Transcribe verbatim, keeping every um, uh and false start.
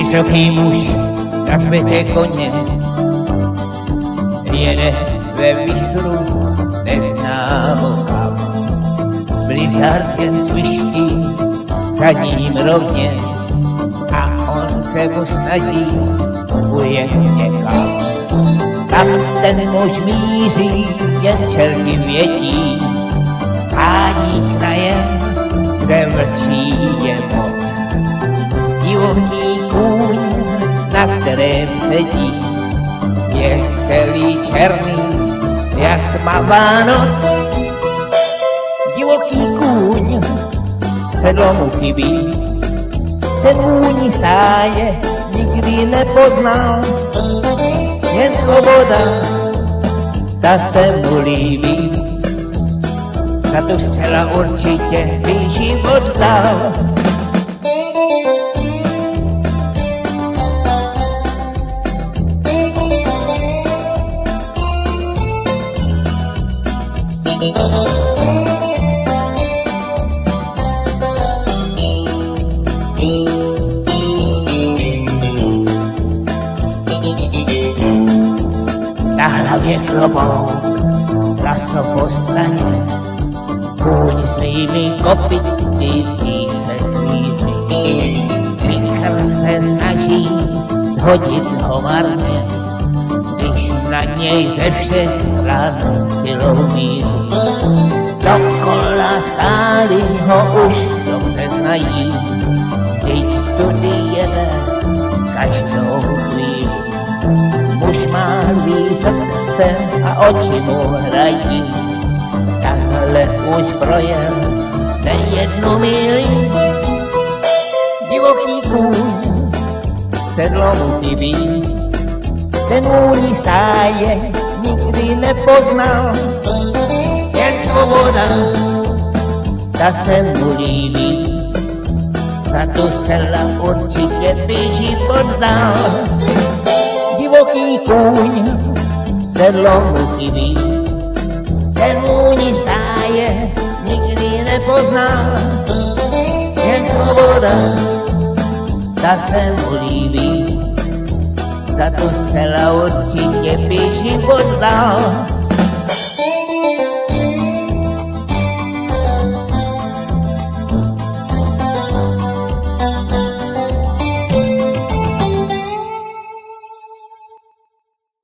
Vysoký muž na světě koně jede ve výchru neznámo kam. Blizzard jen sviští za ním rovně a on se mu snaží ujet někam. Tam ten muž míří, jen čerti vědí, hádí krajem, kde vlčí je moc. Divoký kůň, na kterém sedí, je celý černý, jak tmavá noc. Divoký kůň sedlo mu chybí, ten vůni sáje nikdy nepoznal, jen svoboda, ta se mu líbí, za tu zcela určitě by život dal. Na hlavě klobouk, laso po straně, kůň svými kopyty se klíří. Vikr se snaží zhodit ho marně, když na něj ze všech stran silou míří. Dokola skály ho už dobře znají, vždyť tudy jede každou chvíli. Muž má lví srdce a oči mu hrají, takhle muž projel nejednu míli. Divoký kůň sedlo mu chybí, ten vůni stáje nikdy nepoznal, jen svoboda, ta se mu líbí, za tu zcela určitě by život dal. Divoký kůň sedlo mu chybí, ten vůni stáje nikdy nepoznal, jen svoboda, ta se mu líbí, za tu zcela určitě by život dal.